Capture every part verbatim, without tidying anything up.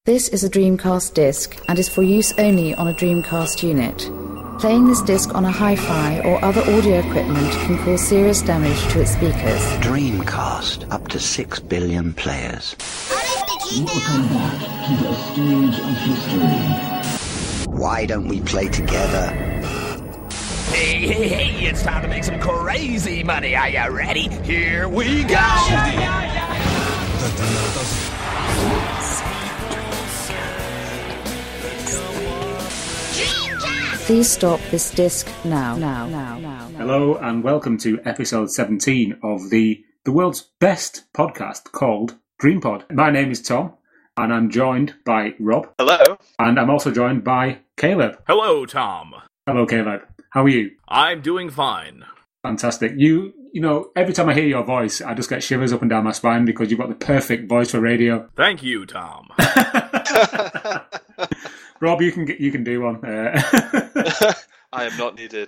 This is a Dreamcast disc and is for use only on a Dreamcast unit. Playing this disc on a hi-fi or other audio equipment can cause serious damage to its speakers. Dreamcast, up to six billion players. Welcome back to the stage of history. Why don't we play together? Hey, hey, hey, it's time to make some crazy money. Are you ready? Here we go! Please stop this disc now. Now, now, now. Hello and welcome to episode seventeen of the, the world's best podcast called DreamPod. My name is Tom and I'm joined by Rob. Hello. And I'm also joined by Caleb. Hello, Tom. Hello, Caleb. How are you? I'm doing fine. Fantastic. You, you know, every time I hear your voice, I just get shivers up and down my spine because you've got the perfect voice for radio. Thank you, Tom. Rob, you can you can do one. Uh... I am not needed.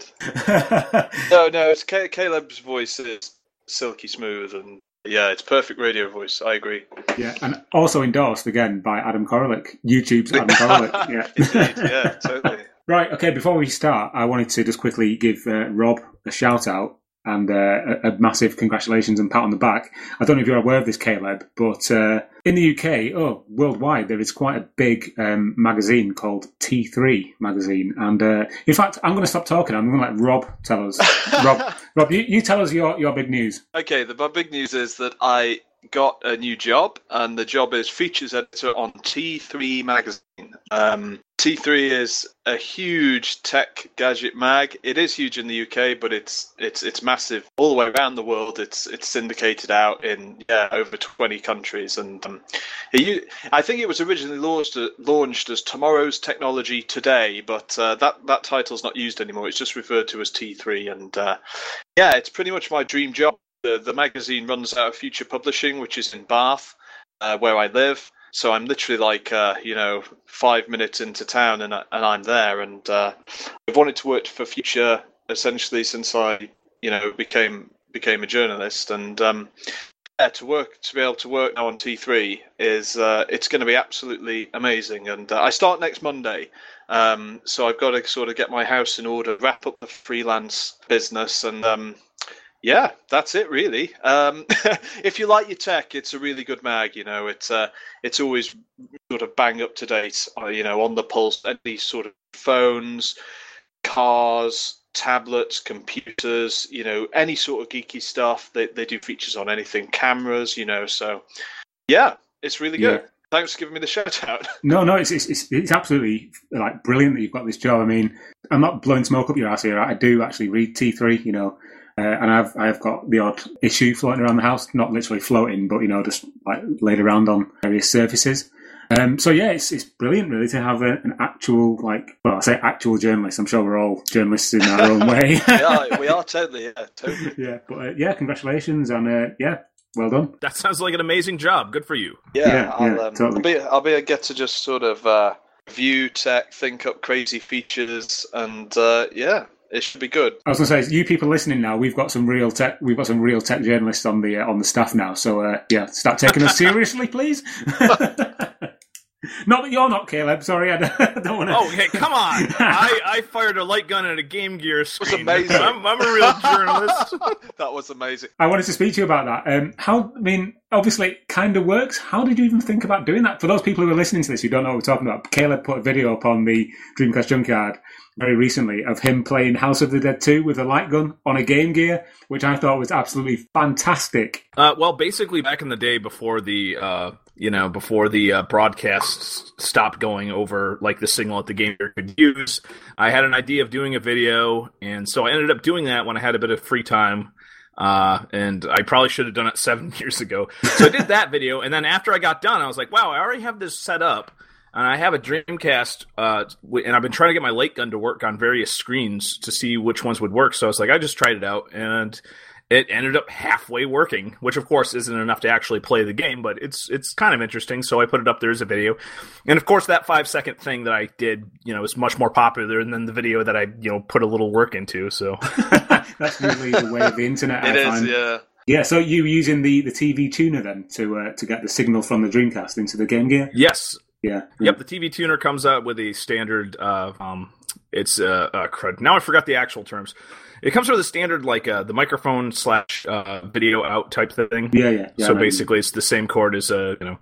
no, no, it's C- Caleb's voice is silky smooth and yeah, it's perfect radio voice. I agree. Yeah, and also endorsed again by Adam Koralik, YouTube's Adam Koralik. Yeah, indeed. Yeah, totally. Right. Okay. Before we start, I wanted to just quickly give uh, Rob a shout out and uh, a, a massive congratulations and pat on the back. I don't know if you're aware of this, Caleb, but uh, in the U K, oh, worldwide, there is quite a big um, magazine called T three magazine. And uh, in fact, I'm going to stop talking. I'm going to let Rob tell us. Rob, Rob, you, you tell us your, your big news. Okay, the my big news is that I got a new job, and the job is features editor on T three magazine. Um, T three is a huge tech gadget mag. It is huge in the U K, but it's it's it's massive all the way around the world. It's it's syndicated out in yeah over twenty countries, and um, it, I think it was originally launched launched as Tomorrow's Technology Today, but uh, that that title's not used anymore. It's just referred to as T three, and uh, yeah, it's pretty much my dream job. The the magazine runs out of Future Publishing, which is in Bath, uh, where I live. So I'm literally like, uh, you know, five minutes into town and, and I'm there. And uh, I've wanted to work for Future essentially since I, you know, became became a journalist. And um, yeah, to work to be able to work now on T three is uh, it's going to be absolutely amazing. And uh, I start next Monday. Um, so I've got to sort of get my house in order, wrap up the freelance business and um yeah, that's it really. Um, if you like your tech, it's a really good mag. You know, it's uh, it's always sort of bang up to date. Uh, you know, on the pulse. Any sort of phones, cars, tablets, computers. You know, any sort of geeky stuff. They they do features on anything, cameras. You know, so yeah, it's really good. Yeah. Thanks for giving me the shout out. No, no, it's, it's it's absolutely like brilliant that you've got this job. I mean, I'm not blowing smoke up your ass here. I do actually read T three. You know. Uh, and I've I've got the odd issue floating around the house, not literally floating, but you know, just like laid around on various surfaces. Um, so yeah, it's it's brilliant really to have a, an actual like well, I say actual journalist. I'm sure we're all journalists in our own way. Yeah, we are totally, yeah, totally. Yeah, but uh, yeah, congratulations and uh, yeah, well done. That sounds like an amazing job. Good for you. Yeah, yeah, I'll, yeah um, totally. I'll be I'll be a get to just sort of uh, view tech, think up crazy features, and uh, yeah. It should be good. I was going to say, you people listening now, we've got some real tech. We've got some real tech journalists on the uh, on the staff now. So uh, yeah, start taking us seriously, please. Not that you're not, Caleb. Sorry, I don't, I don't want to. Oh, hey, come on! I, I fired a light gun at a Game Gear screen. That was amazing. I'm, I'm a real journalist. That was amazing. I wanted to speak to you about that. Um, how? I mean, obviously, it kind of works. How did you even think about doing that? For those people who are listening to this who don't know what we're talking about, Caleb put a video up on the Dreamcast Junkyard very recently of him playing House of the Dead two with a light gun on a Game Gear, which I thought was absolutely fantastic. Uh, well, basically, back in the day before the, uh, you know, before the uh, broadcasts stopped going over like the signal that the Game Gear could use, I had an idea of doing a video, and so I ended up doing that when I had a bit of free time. Uh, and I probably should have done it seven years ago. So I did that video, and then after I got done, I was like, wow, I already have this set up. And I have a Dreamcast, uh, and I've been trying to get my light gun to work on various screens to see which ones would work. So I was like, I just tried it out, and it ended up halfway working, which of course isn't enough to actually play the game, but it's it's kind of interesting. So I put it up there as a video, and of course that five second thing that I did, you know, is much more popular than the video that I, you know, put a little work into. So that's really the way of the internet. It I is, find. yeah. Yeah, so you were using the, the T V tuner then to uh, to get the signal from the Dreamcast into the Game Gear? Yes. Yeah. Yep, the T V tuner comes out with a standard. Uh, um, it's uh, uh, crud. Now I forgot the actual terms. It comes with a standard like uh, the microphone slash uh, video out type thing. Yeah, yeah. yeah so basically, it's the same cord as a you know.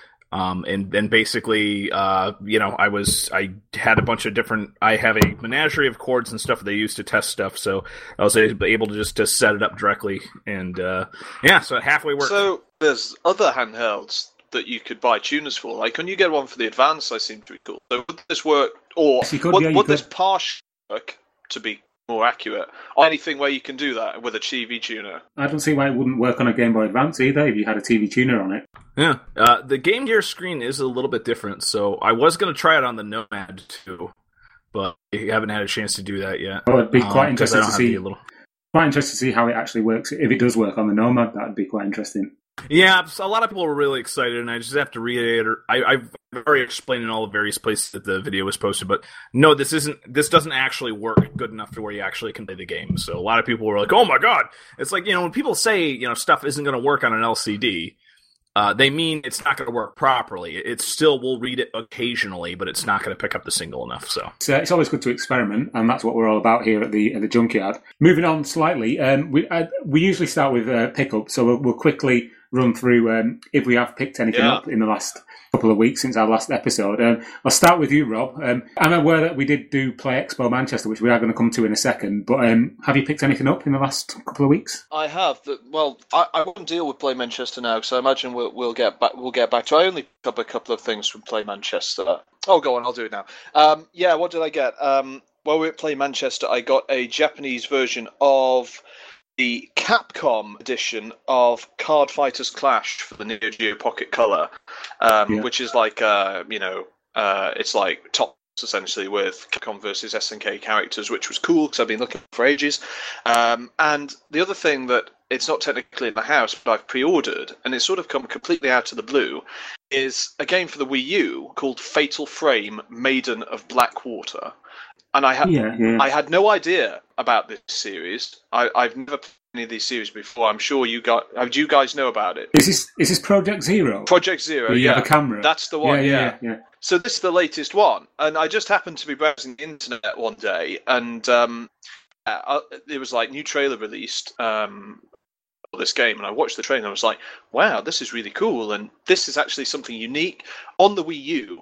Um, and then basically, uh, you know, I was, I had a bunch of different, I have a menagerie of cords and stuff they use to test stuff. So I was able to just to set it up directly. And, uh, yeah, so it halfway worked. So there's other handhelds that you could buy tuners for. Like, can you get one for the Advance? I seem to be cool. So would this work, or yes, could, would, yeah, would could. this partially work, to be more accurate, or anything where you can do that with a T V tuner? I don't see why it wouldn't work on a Game Boy Advance either if you had a T V tuner on it. Yeah, uh, the Game Gear screen is a little bit different, so I was going to try it on the Nomad too, but I haven't had a chance to do that yet. Oh, it'd be quite um, interesting to see. Little... Quite interesting to see how it actually works. If it does work on the Nomad, that'd be quite interesting. Yeah, so a lot of people were really excited, and I just have to reiterate. I, I've already explained in all the various places that the video was posted, but no, this isn't. This doesn't actually work good enough to where you actually can play the game. So a lot of people were like, "Oh my god!" It's like, you know, when people say, you know, stuff isn't going to work on an L C D, uh, they mean it's not going to work properly. It still will read it occasionally, but it's not going to pick up the signal enough. So it's, uh, it's always good to experiment, and that's what we're all about here at the at the Junkyard. Moving on slightly, um, we uh, we usually start with uh, pickup, so we'll, we'll quickly run through um, if we have picked anything yeah. up in the last couple of weeks since our last episode. Um, I'll start with you, Rob. Um, I'm aware that we did do Play Expo Manchester, which we are going to come to in a second, but um, have you picked anything up in the last couple of weeks? I have. Well, I, I won't deal with Play Manchester now, so I imagine we'll, we'll get back. We'll get back to. I only picked up a couple of things from Play Manchester. Oh, go on, I'll do it now. Um, yeah, what did I get? Um, while we were at Play Manchester, I got a Japanese version of the Capcom edition of Card Fighters Clash for the Neo Geo Pocket Color, um, yeah. which is like, uh, you know, uh, it's like top essentially with Capcom versus S N K characters, which was cool because I've been looking for ages. Um, and the other thing that it's not technically in the house, but I've pre-ordered, and it's sort of come completely out of the blue, is a game for the Wii U called Fatal Frame: Maiden of Blackwater. And I had yeah, yeah. I had no idea about this series. I, I've never played any of these series before. I'm sure you got. How do you guys know about it? Is this is this Project Zero? Project Zero. Where you yeah, have a camera. That's the one. Yeah, yeah, yeah. yeah, yeah. So this is the latest one, and I just happened to be browsing the internet one day, and um, uh, it was like new trailer released um, for this game, and I watched the trailer, and I was like, "Wow, this is really cool!" And this is actually something unique on the Wii U.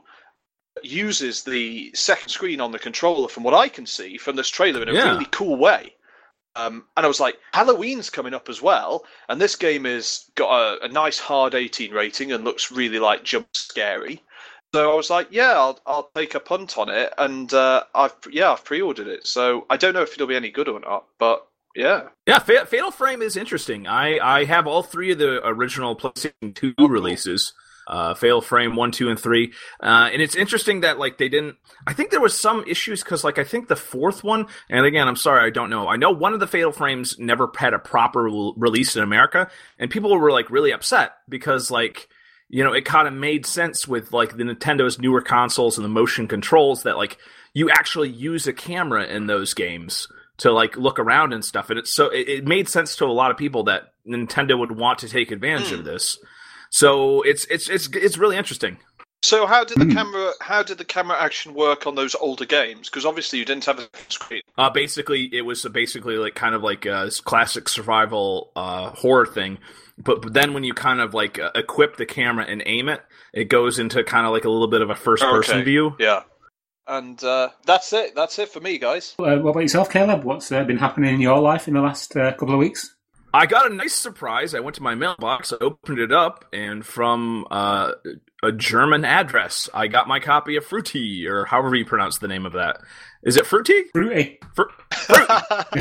Uses the second screen on the controller, from what I can see from this trailer, in a yeah. really cool way. Um, and I was like, Halloween's coming up as well, and this game has got a, a nice hard eighteen rating and looks really like jump scary. So I was like, yeah, I'll I'll take a punt on it, and uh, I've yeah I've pre-ordered it. So I don't know if it'll be any good or not, but yeah, yeah. Fatal Frame is interesting. I I have all three of the original PlayStation two oh, releases. Uh, Fatal Frame one, two, and three, uh, and it's interesting that like they didn't. I think there was some issues because like I think the fourth one, and again I'm sorry I don't know. I know one of the Fatal Frames never had a proper re- release in America, and people were like really upset because like you know it kind of made sense with like the Nintendo's newer consoles and the motion controls that like you actually use a camera in those games to like look around and stuff, and it's so it, it made sense to a lot of people that Nintendo would want to take advantage mm. of this. So it's it's it's it's really interesting. So how did the mm. camera how did the camera action work on those older games? Because obviously you didn't have a screen. Uh, basically, it was basically like kind of like a classic survival uh, horror thing. But, but then when you kind of like uh, equip the camera and aim it, it goes into kind of like a little bit of a first person okay. view. Yeah. And uh, that's it. That's it for me, guys. Uh, what about yourself, Caleb? What's uh, been happening in your life in the last uh, couple of weeks? I got a nice surprise. I went to my mailbox, I opened it up, and from uh, a German address, I got my copy of Fruity, or however you pronounce the name of that. Is it Fruity? Fruity. Fr- Fruity.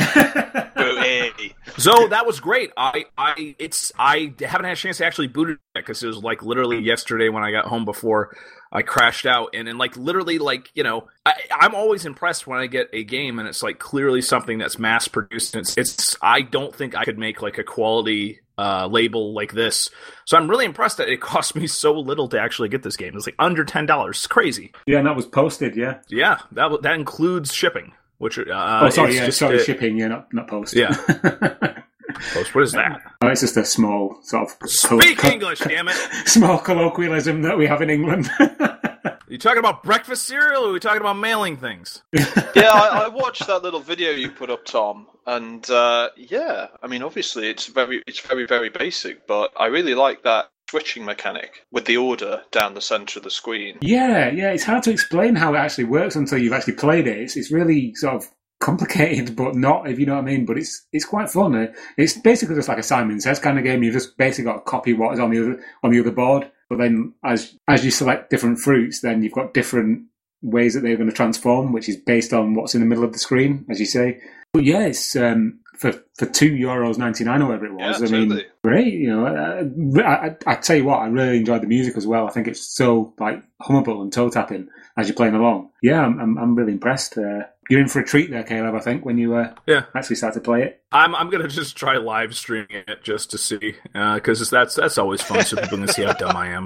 Fruity. So that was great. I, I, it's, I haven't had a chance to actually boot it because it was like literally yesterday when I got home before I crashed out, and, and like literally like, you know, I, I'm always impressed when I get a game and it's like clearly something that's mass produced. It's, it's, I don't think I could make like a quality uh, label like this. So I'm really impressed that it cost me so little to actually get this game. It's like under ten dollars. It's crazy. Yeah, and that was posted, yeah. Yeah, that that includes shipping, which, uh, oh, sorry, yeah, just, sorry, uh, shipping, yeah, not, not post. Yeah. Post, what is that? Oh, it's just a small sort of... Speak col- English, damn it! Small colloquialism that we have in England. you talking about breakfast cereal, or are we talking about mailing things? Yeah, I, I watched that little video you put up, Tom, and uh, yeah, I mean, obviously it's very, it's very, very basic, but I really like that switching mechanic with the order down the centre of the screen. Yeah, yeah, it's hard to explain how it actually works until you've actually played it. It's, it's really sort of complicated, but not, if you know what I mean. But it's it's quite fun. It's basically just like a Simon Says kind of game. You've just basically got to copy what is on the other on the other board. But then as as you select different fruits, then you've got different ways that they're going to transform, which is based on what's in the middle of the screen, as you say. But yeah, it's um, for for two euros ninety nine or whatever it was. Yeah, I totally. mean, great. You know, I, I, I tell you what, I really enjoyed the music as well. I think it's so like hummable and toe tapping as you're playing along. Yeah, I'm I'm, I'm really impressed. Uh, you're in for a treat there, Caleb. I think when you uh, yeah. actually start to play it. I'm I'm gonna just try live streaming it just to see, because uh, that's that's always fun, so people can see how dumb I am.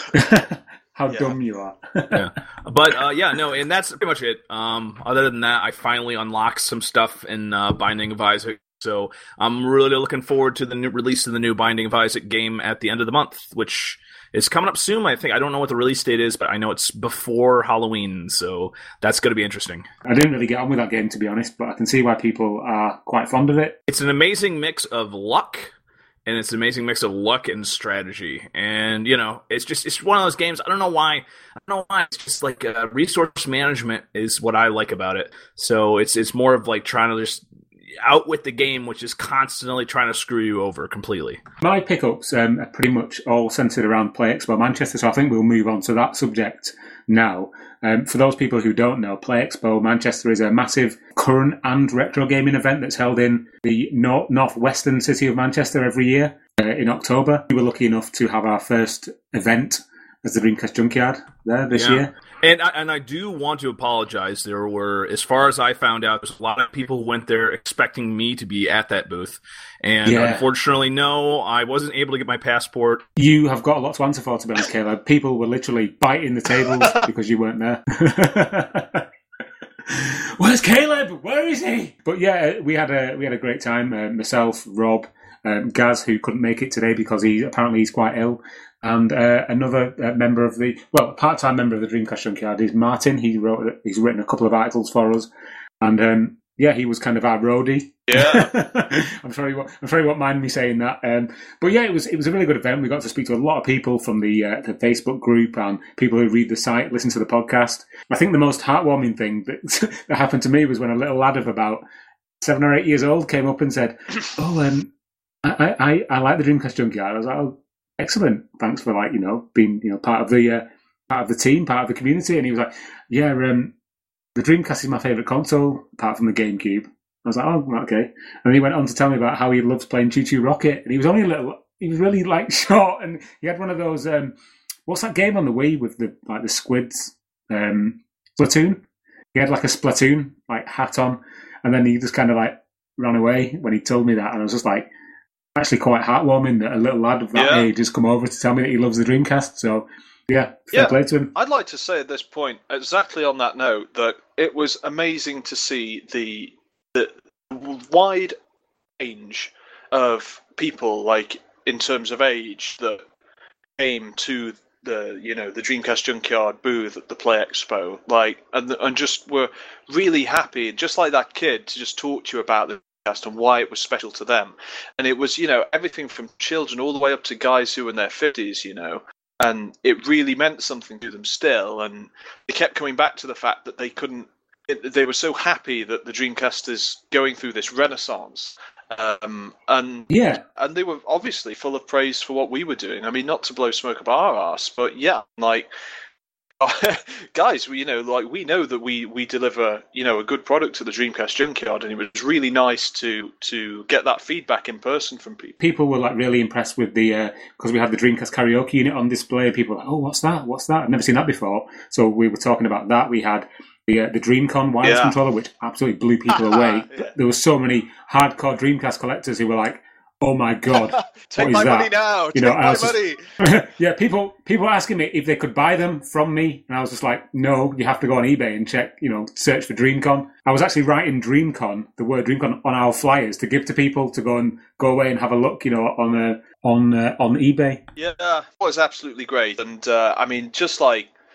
How Yeah. dumb you are. Yeah, but uh, yeah, no, and that's pretty much it. Um, other than that, I finally unlocked some stuff in uh, Binding of Isaac, so I'm really looking forward to the new release of the new Binding of Isaac game at the end of the month, which is coming up soon. I think I don't know what the release date is, but I know it's before Halloween, so that's going to be interesting. I didn't really get on with that game, to be honest, but I can see why people are quite fond of it. It's an amazing mix of luck. And it's an amazing mix of luck and strategy. And, you know, it's just, it's one of those games, I don't know why, I don't know why, it's just like uh, resource management is what I like about it. So it's it's more of like trying to just outwit the game, which is constantly trying to screw you over completely. My pickups um, are pretty much all centred around Play Expo Manchester, so I think we'll move on to that subject now. Um, for those people who don't know, Play Expo Manchester is a massive current and retro gaming event that's held in the nor- northwestern city of Manchester every year uh, in October. We were lucky enough to have our first event as the Dreamcast Junkyard there this Yeah. year. And I, and I do want to apologize. There were, as far as I found out, there's a lot of people who went there expecting me to be at that booth. And Yeah. unfortunately, no, I wasn't able to get my passport. You have got a lot to answer for, to be honest, Caleb. People were literally biting the tables because you weren't there. Where's Caleb? Where is he? But yeah, we had a we had a great time. Uh, myself, Rob, um, Gaz, who couldn't make it today because he apparently he's quite ill, and uh, another uh, member of the well, part-time member of the Dreamcast Junkyard is Martin. He wrote he's written a couple of articles for us, and um, yeah, he was kind of our roadie. Yeah. I'm sorry. you won't- I'm sorry you won't mind me saying that. Um, but yeah, it was it was a really good event. We got to speak to a lot of people from the uh, the Facebook group and people who read the site, listen to the podcast. I think the most heartwarming thing that, that happened to me was when a little lad of about seven or eight years old came up and said, "Oh, um, I, I I like the Dreamcast Junkyard." I was like, "Oh, excellent! Thanks for like you know being you know part of the uh, part of the team, part of the community." And he was like, "Yeah, um, the Dreamcast is my favourite console, apart from the GameCube." I was like, "Oh, okay." And he went on to tell me about how he loves playing Choo Choo Rocket, and he was only a little, he was really like short, and he had one of those. Um, what's that game on the Wii with the like the squids? Um, Splatoon. He had like a Splatoon like hat on, and then he just kind of like ran away when he told me that, and I was just like, actually quite heartwarming that a little lad of that Yeah. age has come over to tell me that he loves the Dreamcast. So yeah, fair Yeah. play to him. I'd like to say at this point, exactly on that note, that it was amazing to see the the wide range of people, like in terms of age, that came to the you know the Dreamcast Junkyard booth at the Play Expo, like and and just were really happy, just like that kid, to just talk to you about the Dreamcast and why it was special to them. And it was you know everything from children all the way up to guys who were in their fifties, you know. And it really meant something to them still, and they kept coming back to the fact that they couldn't. It, they were so happy that the Dreamcast is going through this renaissance, um, and Yeah. and they were obviously full of praise for what we were doing. I mean, not to blow smoke up our arse, but yeah, like guys, we you know like we know that we we deliver you know a good product to the Dreamcast Junkyard, and it was really nice to to get that feedback in person from people. People were like really impressed with the because we had the Dreamcast karaoke unit on display. People were like, "Oh, what's that? What's that? I've never seen that before." So we were talking about that. We had the uh, the Dreamcon wireless Yeah. controller, which absolutely blew people away. Yeah. There were so many hardcore Dreamcast collectors who were like, "Oh my god, Take what my is that?" money now. You Take know, and I my was just- money. yeah, people people were asking me if they could buy them from me, and I was just like, "No, you have to go on eBay and check. You know, search for Dreamcon." I was actually writing Dreamcon, the word Dreamcon, on our flyers to give to people to go and go away and have a look. You know, on uh, on uh, on eBay. Yeah, it was absolutely great, and uh, I mean, just like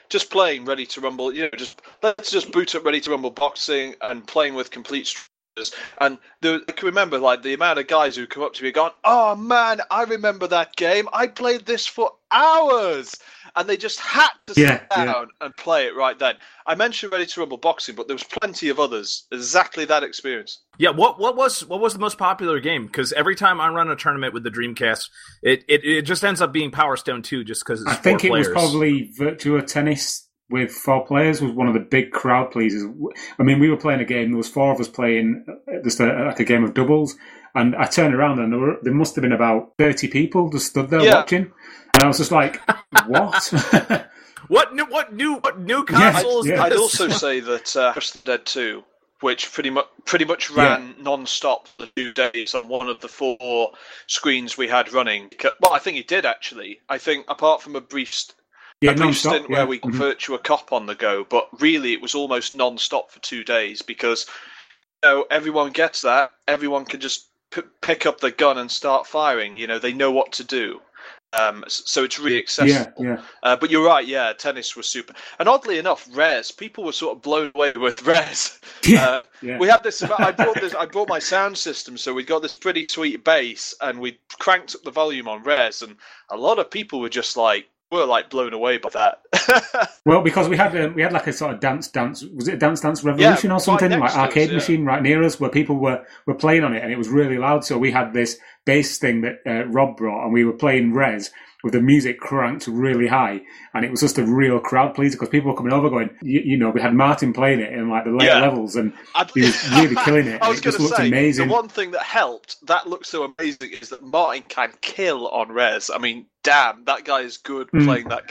just playing Ready to Rumble. You know, just let's just boot up Ready to Rumble boxing and playing with complete strangers. And the, I can remember like the amount of guys who come up to me going, "Oh man, I remember that game. I played this for hours." And they just had to yeah, sit down yeah. and play it right then. I mentioned Ready to Rumble boxing, but there was plenty of others. Exactly that experience. Yeah, what what was what was the most popular game? Because every time I run a tournament with the Dreamcast, it, it, it just ends up being Power Stone two, just because it's I think four it players. was probably Virtua Tennis with four players was one of the big crowd pleasers. I mean, we were playing a game. There was four of us playing just a, like a game of doubles, and I turned around and there, were, there must have been about thirty people just stood there Yeah. watching, and I was just like, "What?" What new what new what new consoles? yeah. I'd also say that uh, Just the Dead two, which pretty much pretty much ran Yeah. non-stop for two days on one of the four screens we had running. Well, I think it did actually. I think apart from a brief, st- yeah, a brief non-stop, stint yeah. where we Mhm. Virtua Cop on the go, but really it was almost non-stop for two days because you know everyone gets that. Everyone can just p- pick up the gun and start firing. You know, they know what to do. Um, so it's really accessible. Yeah, yeah. Uh, but you're right, yeah, tennis was super. And oddly enough, Res, people were sort of blown away with Res. Yeah, Uh, yeah. We had this. I brought this. I brought my sound system, so we got this pretty sweet bass, and we cranked up the volume on Res, and a lot of people were just like, were like blown away by that. Well, because we had um, we had like a sort of dance dance was it Dance Dance Revolution Yeah, or something, right like next to us, arcade yeah. machine right near us where people were, were playing on it, and it was really loud. So we had this bass thing that uh, Rob brought, and we were playing Res with the music cranked really high, and it was just a real crowd pleaser because people were coming over going, you, you know, we had Martin playing it in like the later Yeah. levels, and I'd- he was really killing it. I And was it going just to looked say, amazing. the one thing that helped, that looked so amazing, is that Martin can kill on Res. I mean, damn, that guy is good Mm. playing that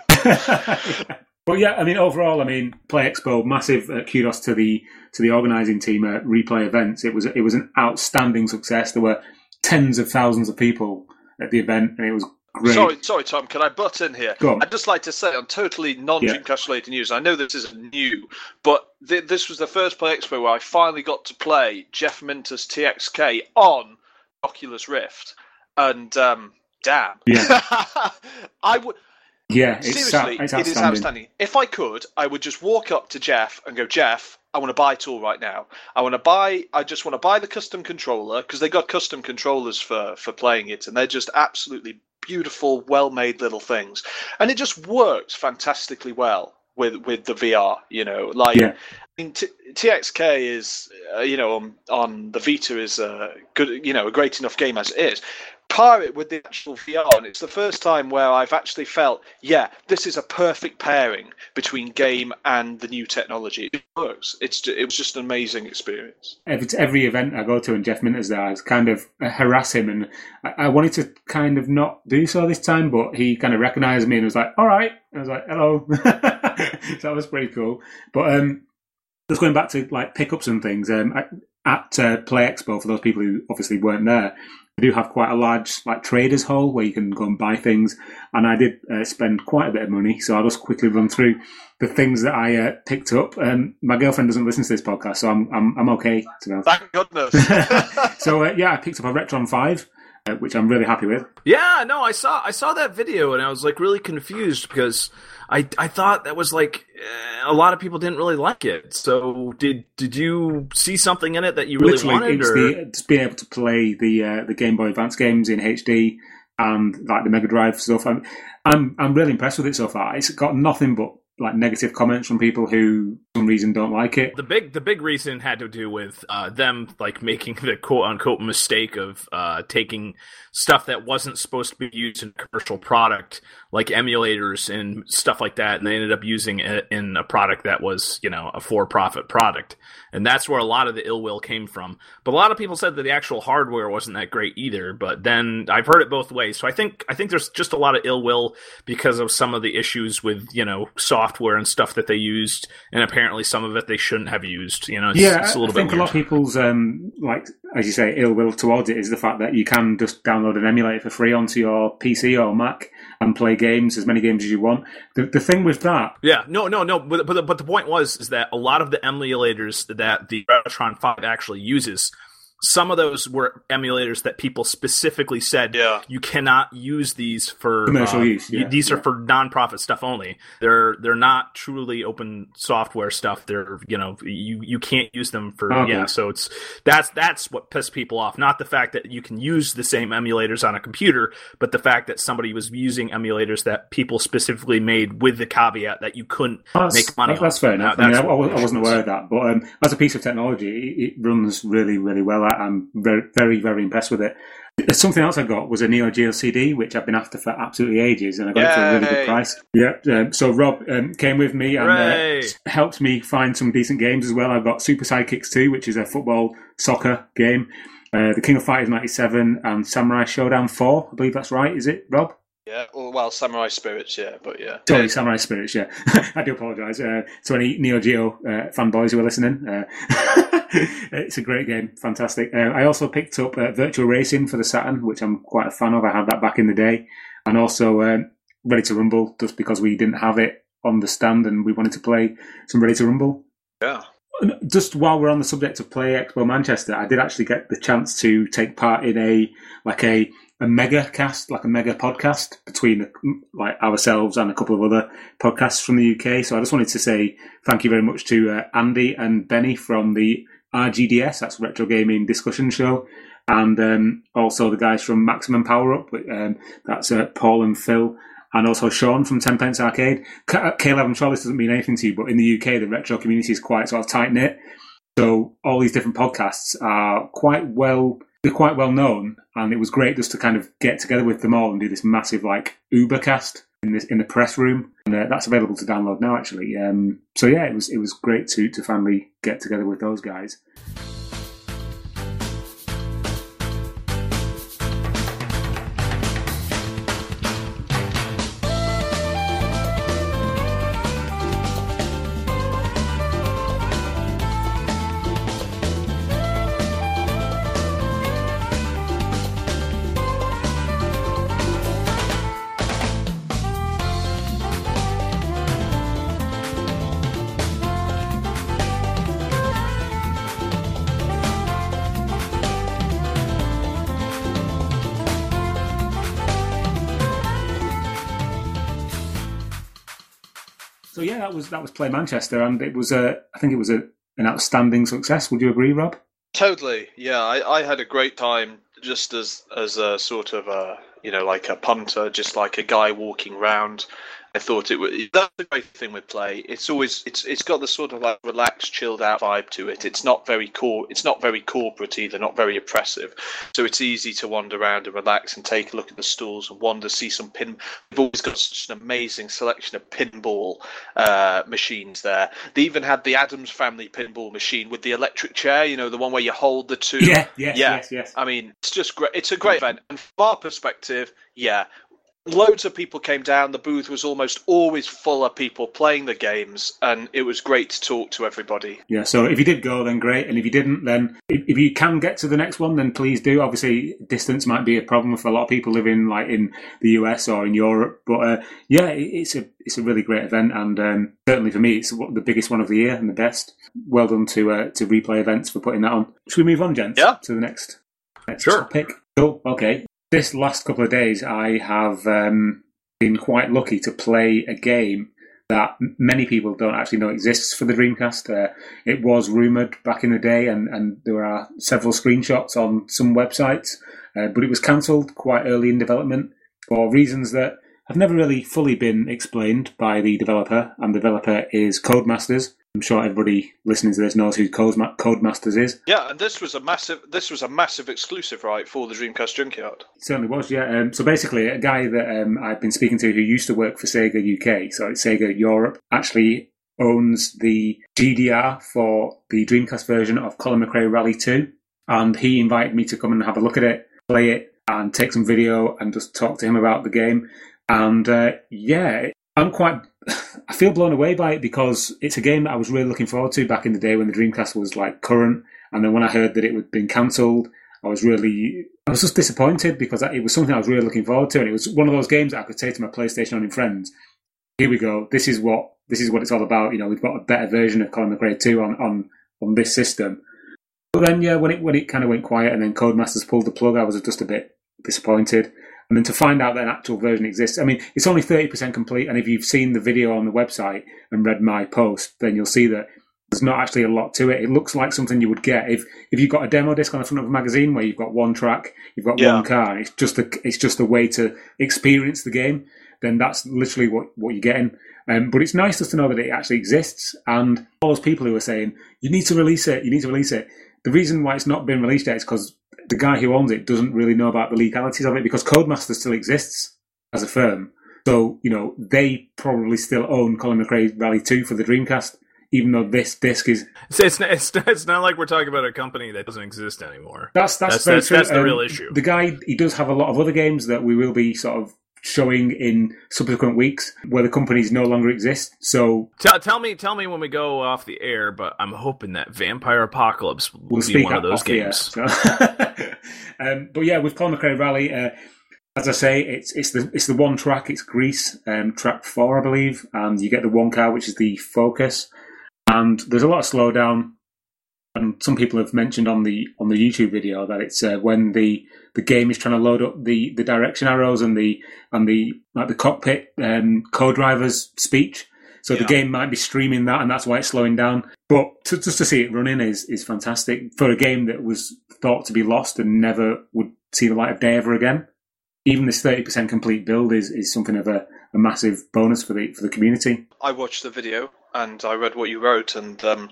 game. But yeah, I mean, overall, I mean, Play Expo, massive uh, kudos to the to the organising team at Replay Events. It was it was an outstanding success. There were tens of thousands of people at the event, and it was great. Sorry, sorry, Tom. Can I butt in here? Go on. I'd just like to say on totally non-Dreamcast related news. I know this isn't new, but th- this was the first Play Expo where I finally got to play Jeff Minter's T X K on Oculus Rift, and um, damn, Yeah. I would. Yeah, it's, Seriously, it's it outstanding. is outstanding. If I could, I would just walk up to Jeff and go, Jeff, I want to buy Tool right now. I want to buy. I just want to buy the custom controller because they got custom controllers for for playing it, and they're just absolutely beautiful, well-made little things, and it just works fantastically well with with the V R. You know, like Yeah. I mean, T- TXK is, uh, you know, on, on the Vita is a good, you know, a great enough game as it is. Pair it with the actual V R, and it's the first time where I've actually felt, yeah, this is a perfect pairing between game and the new technology. It works. It's it was just an amazing experience. Every, every event I go to and Jeff Minter's there, I kind of harass him, and I, I wanted to kind of not do so this time, but he kind of recognised me and was like, all right. I was like, hello. So that was pretty cool. But um, just going back to like pickups and things, um, at, at uh, Play Expo, for those people who obviously weren't there, they do have quite a large like traders hall where you can go and buy things, and I did uh, spend quite a bit of money, so I'll just quickly run through the things that I uh, picked up. Um, my girlfriend doesn't listen to this podcast, so I'm I'm, I'm okay, to be honest. Thank goodness. So uh, yeah, I picked up a Retron five, uh, which I'm really happy with. Yeah, no, I saw I saw that video and I was like really confused because I I thought that was like uh, a lot of people didn't really like it. So did did you see something in it that you really Literally, wanted? it's Or? the just being able to play the uh, the Game Boy Advance games in H D and like the Mega Drive stuff. I'm I'm I'm really impressed with it so far. It's got nothing but like negative comments from people who for some reason don't like it. The big the big reason had to do with uh, them like making the quote unquote mistake of uh, taking stuff that wasn't supposed to be used in a commercial product, like emulators and stuff like that, and they ended up using it in a product that was, you know, a for profit product, and that's where a lot of the ill will came from. But a lot of people said that the actual hardware wasn't that great either. But then I've heard it both ways, so I think I think there's just a lot of ill will because of some of the issues with, you know, software and stuff that they used, and apparently some of it they shouldn't have used. You know, it's, Yeah, it's a little I think bit a weird. lot of people's um, like as you say, ill will towards it is the fact that you can just download an emulator for free onto your P C or Mac and play games, as many games as you want. The the thing with that, Yeah, no, no, no. But but the, but the point was is that a lot of the emulators that the Retron five actually uses some of those were emulators that people specifically said Yeah. you cannot use these for Commercial uh, use, yeah, these yeah. are for non-profit stuff only. They're they're not truly open software stuff. They're you know you you can't use them for Okay. yeah. So it's that's that's what pissed people off. Not the fact that you can use the same emulators on a computer, but the fact that somebody was using emulators that people specifically made with the caveat that you couldn't That's, make money. that- that's off. fair enough. Now, I, mean, that's I, I what was- I wasn't aware of that, but um, as a piece of technology, it, it runs really, really well. I, I'm very, very, very impressed with it. Something else I got was a Neo Geo C D, which I've been after for absolutely ages, and I got it for a really Yay. good price. Yeah. Um, so Rob um, came with me and Hooray. uh, helped me find some decent games as well. I've got Super Sidekicks two, which is a football soccer game. Uh, the King of Fighters ninety-seven and Samurai Showdown four. I believe that's right. Is it, Rob? Yeah, well, well, Samurai Spirits, yeah, but yeah. Sorry, Samurai Spirits, yeah. I do apologise uh, to any Neo Geo uh, fanboys who are listening. Uh, it's a great game, fantastic. Uh, I also picked up uh, Virtual Racing for the Saturn, which I'm quite a fan of. I had that back in the day. And also um, Ready to Rumble, just because we didn't have it on the stand and we wanted to play some Ready to Rumble. Yeah. Just while we're on the subject of Play Expo Manchester, I did actually get the chance to take part in a like a a mega cast, like a mega podcast between like ourselves and a couple of other podcasts from the U K. So I just wanted to say thank you very much to uh, Andy and Benny from the R G D S, that's Retro Gaming Discussion Show, and um, also the guys from Maximum Power Up, um, that's uh, Paul and Phil. And also Sean from Ten Pence Arcade. Caleb, I'm sure this doesn't mean anything to you, but in the U K, the retro community is quite sort of tight-knit. So all these different podcasts are quite well, they're quite well known. And it was great just to kind of get together with them all and do this massive, like, Ubercast in this in the press room. And uh, that's available to download now, actually. Um, so yeah, it was it was great to to finally get together with those guys. So yeah, that was that was Play Manchester, and it was a I think it was a an outstanding success. Would you agree, Rob? Totally, yeah. I, I had a great time just as as a sort of a you know like a punter, just like a guy walking around. I thought it was that's the great thing with Play. It's always it's it's got the sort of like relaxed, chilled out vibe to it. It's not very cor it's not very corporate either, not very oppressive. So it's easy to wander around and relax and take a look at the stalls and wander, see some pin. They've always got such an amazing selection of pinball uh, machines there. They even had the Addams Family pinball machine with the electric chair. You know, the one where you hold the two. Yeah, yes, yeah. yes, yes. I mean, it's just great. It's a great event, and from our perspective, yeah. Loads of people came down. The booth was almost always full of people playing the games, and it was great to talk to everybody. Yeah, so if you did go, then great. And if you didn't, then if, if you can get to the next one, then please do. Obviously, distance might be a problem for a lot of people living like in the U S or in Europe. But uh, yeah, it, it's a it's a really great event, and um, certainly for me, it's the biggest one of the year and the best. Well done to uh, to Replay Events for putting that on. Should we move on, gents? Yeah. To the next, next Sure. topic. Cool. Okay. This last couple of days, I have um, been quite lucky to play a game that many people don't actually know exists for the Dreamcast. Uh, it was rumoured back in the day, and, and there are several screenshots on some websites, uh, but it was cancelled quite early in development for reasons that have never really fully been explained by the developer, and the developer is Codemasters. I'm sure everybody listening to this knows who Codemasters is. Yeah, and this was a massive this was a massive exclusive, right, for the Dreamcast Junkyard. It certainly was, yeah. Um, so basically, a guy that um, I've been speaking to who used to work for Sega U K, so it's Sega Europe, actually owns the G D R for the Dreamcast version of Colin McRae Rally two, and he invited me to come and have a look at it, play it, and take some video and just talk to him about the game. And uh, yeah, I'm quite... I feel blown away by it because it's a game that I was really looking forward to back in the day when the Dreamcast was like current, and then when I heard that it had been cancelled, I was really, I was just disappointed because it was something I was really looking forward to, and it was one of those games that I could say to my PlayStation owning friends, here we go, this is what this is what it's all about, you know, we've got a better version of Colin McRae two on, on, on this system. But then, yeah, when it when it kind of went quiet and then Codemasters pulled the plug, I was just a bit disappointed. And then to find out that an actual version exists, I mean, it's only thirty percent complete, and if you've seen the video on the website and read my post, then you'll see that there's not actually a lot to it. It looks like something you would get if, if you've got a demo disc on the front of a magazine where you've got one track, you've got Yeah. one car, and it's just a it's just a way to experience the game. Then that's literally what, what you're getting. Um, but it's nice just to know that it actually exists. And all those people who are saying, you need to release it, you need to release it. The reason why it's not been released yet is because the guy who owns it doesn't really know about the legalities of it, because Codemasters still exists as a firm. So, you know, they probably still own Colin McRae Rally two for the Dreamcast, even though this disc is... It's, it's, not, it's, it's not like we're talking about a company that doesn't exist anymore. That's that's, That's, very that's, true. that's the Um, real issue. The guy, he does have a lot of other games that we will be sort of showing in subsequent weeks where the companies no longer exist. So Tell, tell me, tell me when we go off the air. But I'm hoping that Vampire Apocalypse will we'll be speak one of those off the air, games. so. um, but yeah, with Colin McRae Rally, uh, as I say, it's it's the it's the one track. It's Greece, um, track four, I believe, and you get the one car, which is the Focus. And there's a lot of slowdown. And some people have mentioned on the on the YouTube video that it's uh, when the, the game is trying to load up the, the direction arrows and the and the like the cockpit um, co-driver's speech. So Yeah. the game might be streaming that, and that's why it's slowing down. But to, just to see it running is is fantastic for a game that was thought to be lost and never would see the light of day ever again. Even this thirty percent complete build is, is something of a, a massive bonus for the for the community. I watched the video and I read what you wrote, and um,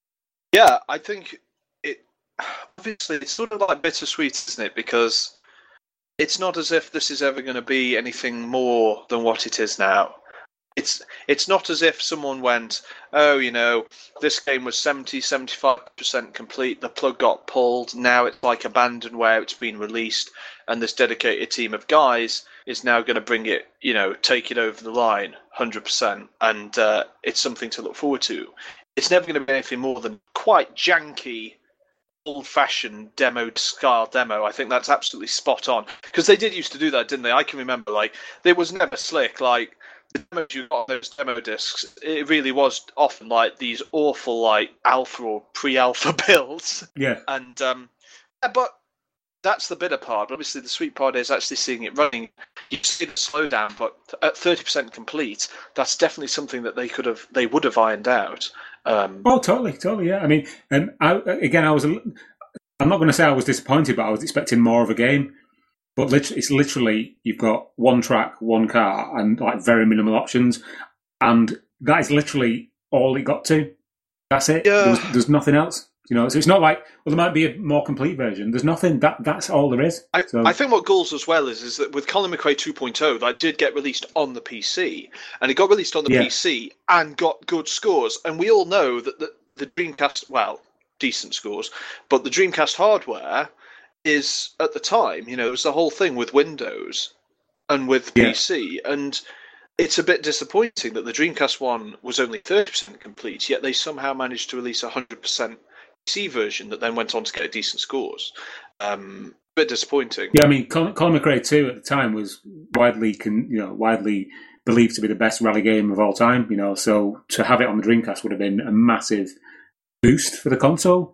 yeah, I think it. Obviously, it's sort of like bittersweet, isn't it? Because it's not as if this is ever going to be anything more than what it is now. It's it's not as if someone went, oh, you know, this game was seventy, seventy-five percent complete, the plug got pulled, now it's like abandonware, it's been released, and this dedicated team of guys is now going to bring it, you know, take it over the line, one hundred percent, and uh, it's something to look forward to. It's never going to be anything more than quite janky, old-fashioned demo style demo. I think that's absolutely spot on, because they did used to do that, didn't they? I can remember, like, it was never slick, like, the demos you got on those demo discs, it really was often like these awful, like, alpha or pre-alpha builds. Yeah. And um, yeah, but that's the bitter part. Obviously, the sweet part is actually seeing it running. You see the slowdown, but at thirty percent complete, that's definitely something that they could have, they would have ironed out. Um, Oh, totally, totally, yeah. I mean, and I, again, I was, a, I'm not going to say I was disappointed, but I was expecting more of a game. But literally, it's literally, you've got one track, one car, and like very minimal options, and that is literally all it got to. That's it. Yeah. There's, there's nothing else. You know, so it's not like, well, there might be a more complete version. There's nothing. That that's all there is. I, So, I think what goals as well is is that with Colin McRae two point oh, that did get released on the P C, and it got released on the Yeah. P C and got good scores. And we all know that the, the Dreamcast, well, decent scores, but the Dreamcast hardware is, at the time, you know, it was the whole thing with Windows and with Yeah. P C, and it's a bit disappointing that the Dreamcast one was only thirty percent complete, yet they somehow managed to release a one hundred percent P C version that then went on to get decent scores. Um, a bit disappointing. yeah, I mean, Colin, Colin McRae two at the time was widely, con, you know, widely believed to be the best rally game of all time. You know, so to have it on the Dreamcast would have been a massive boost for the console.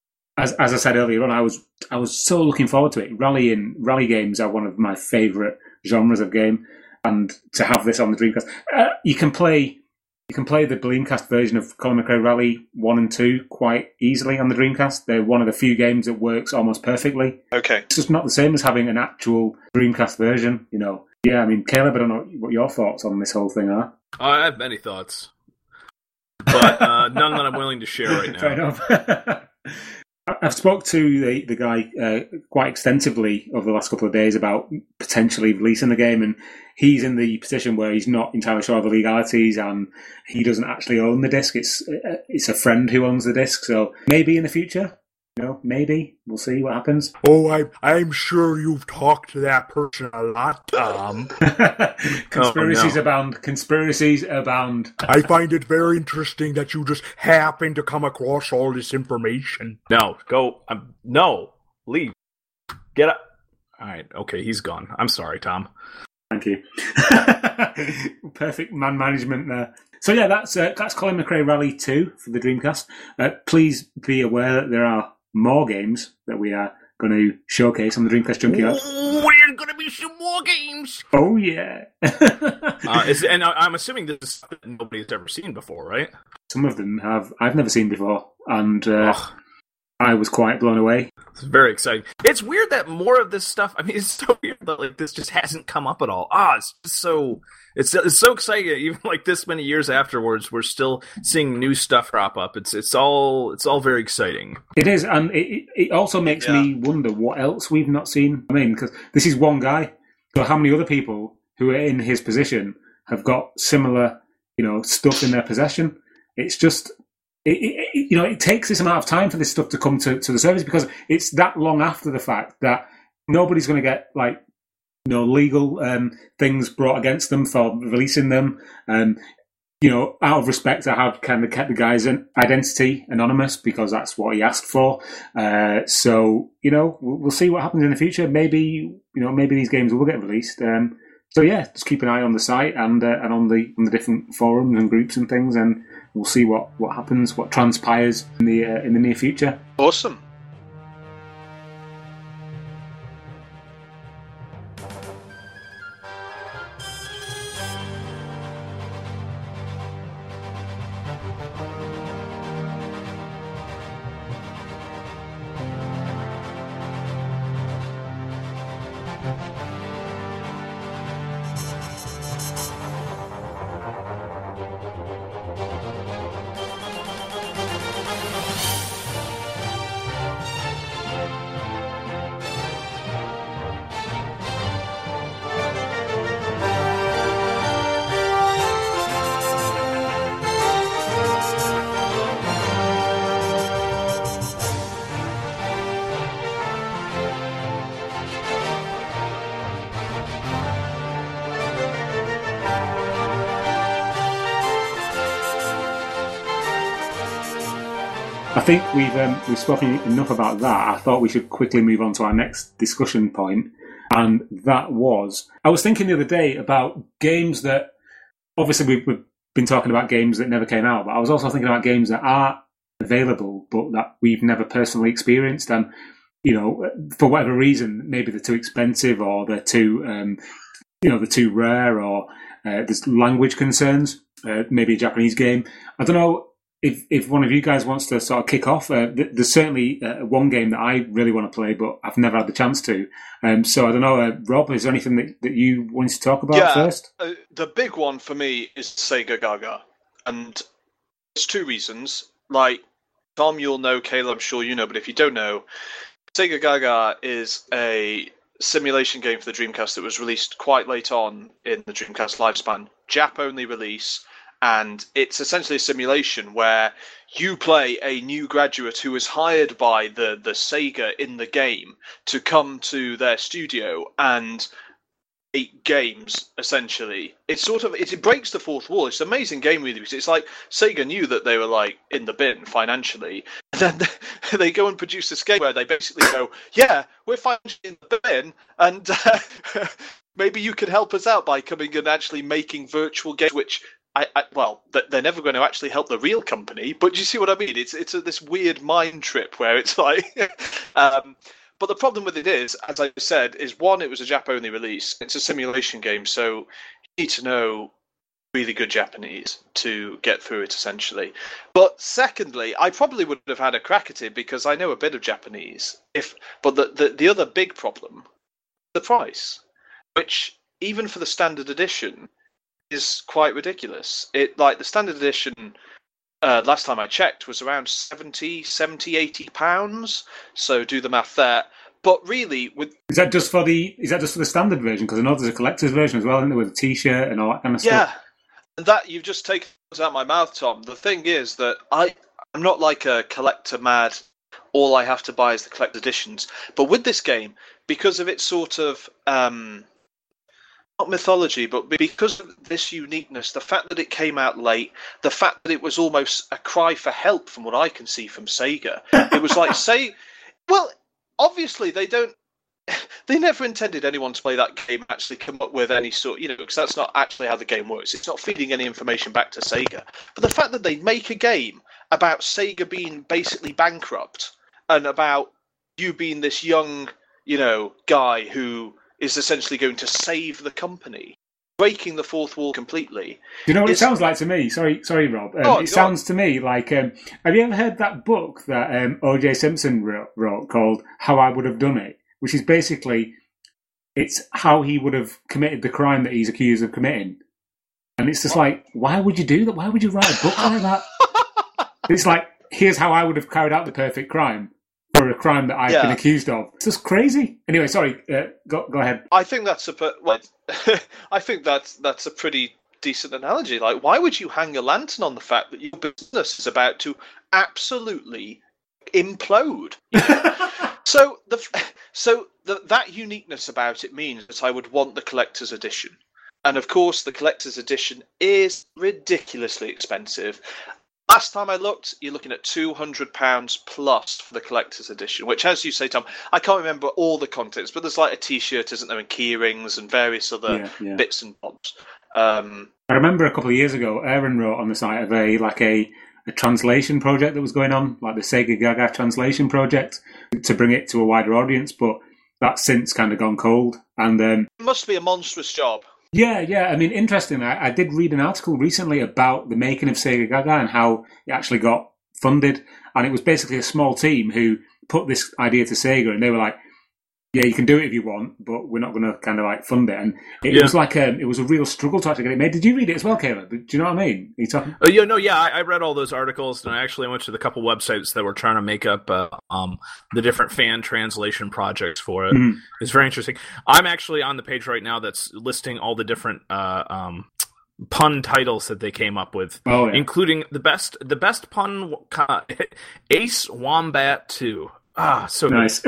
As as I said earlier on, I was I was so looking forward to it. Rally and rally games are one of my favourite genres of game, and to have this on the Dreamcast, uh, you can play you can play the Dreamcast version of Colin McRae Rally one and two quite easily on the Dreamcast. They're one of the few games that works almost perfectly. Okay. It's just not the same as having an actual Dreamcast version. You know, yeah. I mean, Caleb, I don't know what your thoughts on this whole thing are. I have many thoughts, but uh, none that I'm willing to share right now. Fair enough. I've spoke to the, the guy uh, quite extensively over the last couple of days about potentially releasing the game, and he's in the position where he's not entirely sure of the legalities, and he doesn't actually own the disc. It's it's a friend who owns the disc, so maybe in the future, you know, maybe we'll see what happens. Oh, I, I'm sure you've talked to that person a lot, Tom. Conspiracies Oh, no. abound. Conspiracies abound. I find it very interesting that you just happen to come across all this information. No, go. Um, no, leave. Get up. All right. Okay, he's gone. I'm sorry, Tom. Thank you. Perfect man management there. So yeah, that's uh, that's Colin McRae Rally two for the Dreamcast. Uh, please be aware that there are more games that we are going to showcase on the Dreamcast Junkyard. Ooh, we're going to be some more games. Oh, yeah. uh, is, and I'm assuming this is something that nobody's ever seen before, right? Some of them have I've never seen before, and uh, I was quite blown away. It's very exciting. It's weird that more of this stuff, I mean, it's so weird that like this just hasn't come up at all. Ah, it's just so, it's, it's so exciting. Even like this many years afterwards, we're still seeing new stuff crop up. It's it's all it's all very exciting. It is, and it, it also makes Yeah. me wonder what else we've not seen. I mean, because this is one guy, so how many other people who are in his position have got similar, you know, stuff in their possession? It's just... It, it, you know, it takes this amount of time for this stuff to come to, to the surface because it's that long after the fact that nobody's going to get, like, you know, legal um, things brought against them for releasing them. Um, you know, out of respect, I have kind of kept the guy's identity anonymous because that's what he asked for. Uh, so, you know, we'll, we'll see what happens in the future. Maybe, you know, maybe these games will get released. Um, so, yeah, just keep an eye on the site and uh, and on the on the different forums and groups and things, and we'll see what, what happens, what transpires in the uh, in the near future. Awesome. I think we've um, we've spoken enough about that. I thought we should quickly move on to our next discussion point, and that was I was thinking the other day about games that obviously we've, we've been talking about games that never came out, but I was also thinking about games that are available but that we've never personally experienced, and you know, for whatever reason, maybe they're too expensive or they're too um, you know they're too rare, or uh, there's language concerns. Uh, maybe a Japanese game. I don't know. If if one of you guys wants to sort of kick off, uh, th- there's certainly uh, one game that I really want to play, but I've never had the chance to. Um, so I don't know, uh, Rob, is there anything that, that you wanted to talk about yeah, first? Uh, the big one for me is Sega Gaga, and there's two reasons. Like Tom, you'll know. Kayla, I'm sure you know, but if you don't know, Sega Gaga is a simulation game for the Dreamcast that was released quite late on in the Dreamcast lifespan, Jap only release. And it's essentially a simulation where you play a new graduate who is hired by the, the Sega in the game to come to their studio and make games, essentially. It's sort of, it, it breaks the fourth wall. It's an amazing game, really, because it's like Sega knew that they were, like, in the bin financially. And then they go and produce this game where they basically go, yeah, we're financially in the bin, and uh, maybe you could help us out by coming and actually making virtual games, which... I, I, well, they're never going to actually help the real company, but do you see what I mean? It's it's a, this weird mind trip where it's like, um, but the problem with it is, as I said, is one, it was a Jap-only release. It's a simulation game, so you need to know really good Japanese to get through it, essentially. But secondly, I probably would have had a crack at it because I know a bit of Japanese. If, but the the, the other big problem, the price, which even for the standard edition, is quite ridiculous. It like the standard edition uh, last time I checked was around seventy, eighty pounds. So do the math there. But really, with is that just for the is that just for the standard version? Because I know there's a collector's version as well, isn't there, with a T-shirt and all that kind of yeah, stuff. and that you've just taken it out of my mouth, Tom. The thing is that I I'm not like a collector mad. All I have to buy is the collector's editions. But with this game, because of its sort of um, not mythology, but because of this uniqueness, the fact that it came out late, the fact that it was almost a cry for help from what I can see from Sega. It was like, say, well, obviously they don't, they never intended anyone to play that game actually come up with any sort, you know, because that's not actually how the game works. It's not feeding any information back to Sega. But the fact that they make a game about Sega being basically bankrupt and about you being this young, you know, guy who is essentially going to save the company, breaking the fourth wall completely. Do you know what It's- it sounds like to me? Sorry, sorry, Rob. Um, Go on, it go sounds to me like, um, have you ever heard that book that um, O J Simpson wrote, wrote called How I Would Have Done It? Which is basically, it's how he would have committed the crime that he's accused of committing. And it's just like, why would you do that? Why would you write a book like that? It's like, here's how I would have carried out the perfect crime for a crime that I've Yeah. been accused of. It's just crazy. Anyway, sorry, uh, go, go ahead. I think that's a per- well, I think that's that's a pretty decent analogy. Like, why would you hang a lantern on the fact that your business is about to absolutely implode? so the so the, that uniqueness about it means that I would want the collector's edition, and of course, the collector's edition is ridiculously expensive. Last time I looked, you're looking at two hundred pounds plus for the collector's edition, which, as you say, Tom, I can't remember all the contents, but there's like a T-shirt, isn't there, and key rings and various other Yeah, yeah. bits and bobs. Um, I remember a couple of years ago, Aaron wrote on the site of a like a, a translation project that was going on, like the Sega Gaga translation project, to bring it to a wider audience, but that's since kind of gone cold. And um, it must be a monstrous job. yeah, yeah, I mean, interesting. I, I did read an article recently about the making of Sega Gaga and how it actually got funded. And it was basically a small team who put this idea to Sega, and they were like, yeah, you can do it if you want, but we're not going to kind of like fund it. And it Yeah. was like a, it was a real struggle to actually get it made. Did you read it as well, Caleb? Do you know what I mean? Are you talking? Uh, yeah, no, yeah, I, I read all those articles, and I actually went to the couple websites that were trying to make up uh, um, the different fan translation projects for it. Mhm. It's very interesting. I'm actually on the page right now that's listing all the different uh, um, pun titles that they came up with, Oh, yeah. including the best, the best pun, uh, Ace Wombat two. Ah, so good. Nice.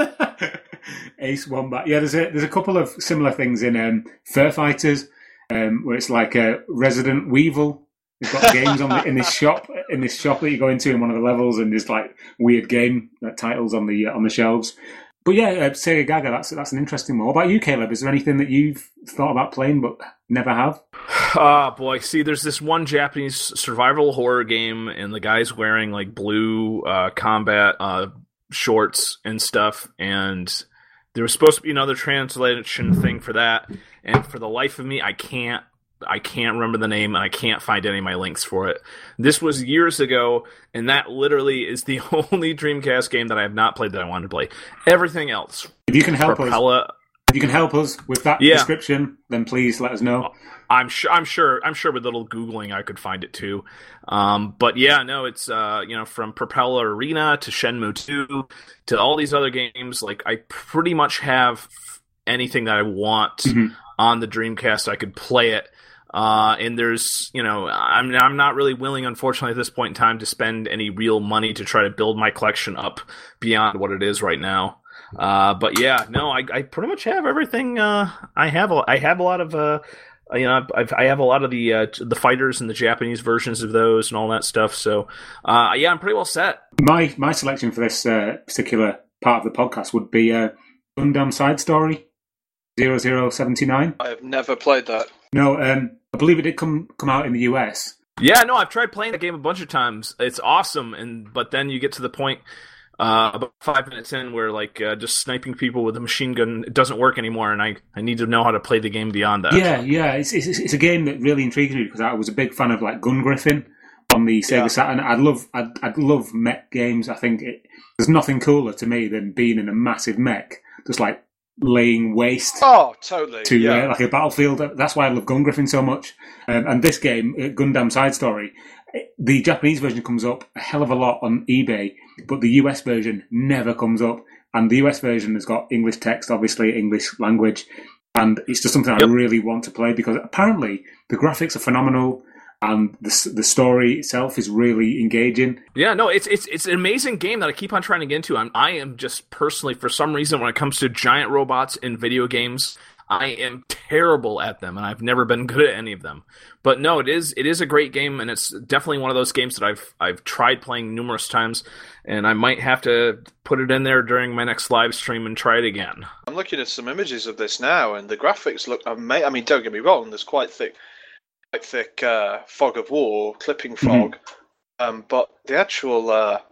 Ace Wombat. Yeah, there's a there's a couple of similar things in um, Fur Fighters, um, where it's like a Resident Weevil. They've got games on the, in this shop in this shop that you go into in one of the levels, and there's like weird game uh, titles on the uh, on the shelves. But yeah, uh, Sega Gaga. That's that's an interesting one. What about you, Caleb? Is there anything that you've thought about playing but never have? Ah, boy. See, there's this one Japanese survival horror game, and the guy's wearing like blue uh, combat uh, shorts and stuff, and there was supposed to be another translation thing for that, and for the life of me, I can't. I can't remember the name, and I can't find any of my links for it. This was years ago, and that literally is the only Dreamcast game that I have not played that I wanted to play. Everything else, If you can help us, Propeller, if you can help us with that Yeah. description, then please let us know. I'm sure. I'm sure. I'm sure with a little googling, I could find it too. Um, but yeah, no, it's uh, you know, from Propeller Arena to Shenmue two to all these other games. Like, I pretty much have anything that I want Mhm. on the Dreamcast. I could play it. Uh, and there's, you know, I'm I'm not really willing, unfortunately, at this point in time, to spend any real money to try to build my collection up beyond what it is right now. Uh, but yeah, no, I, I pretty much have everything. Uh, I have a, I have a lot of, uh, you know, I've, I have a lot of the uh, the fighters and the Japanese versions of those and all that stuff. So, uh, yeah, I'm pretty well set. My my selection for this uh, particular part of the podcast would be uh, Gundam Side Story zero zero seven nine. I have never played that. No, um, I believe it did come come out in the U S. Yeah, no, I've tried playing that game a bunch of times. It's awesome, and but then you get to the point uh, about five minutes in where like uh, just sniping people with a machine gun it doesn't work anymore, and I, I need to know how to play the game beyond that. Yeah, yeah, it's, it's it's a game that really intrigued me because I was a big fan of like Gun Griffin on the Sega Yeah. Saturn. I'd love I'd, I'd love mech games. I think it, there's nothing cooler to me than being in a massive mech, just like laying waste Oh, totally. to yeah. uh, like a battlefield. That's why I love Gun Griffin so much. Um, and this game, uh, Gundam Side Story, the Japanese version comes up a hell of a lot on eBay, but the U S version never comes up. And the U S version has got English text, obviously English language, and it's just something Yep. I really want to play because apparently the graphics are phenomenal. And the the story itself is really engaging. Yeah, no, it's it's it's an amazing game that I keep on trying to get into. I'm, I am just personally, for some reason, when it comes to giant robots in video games, I am terrible at them, and I've never been good at any of them. But no, it is it is a great game, and it's definitely one of those games that I've I've tried playing numerous times, and I might have to put it in there during my next live stream and try it again. I'm looking at some images of this now, and the graphics look amazing. I mean, don't get me wrong, there's quite thick, quite thick uh, fog of war, clipping fog, um, but the actual uh,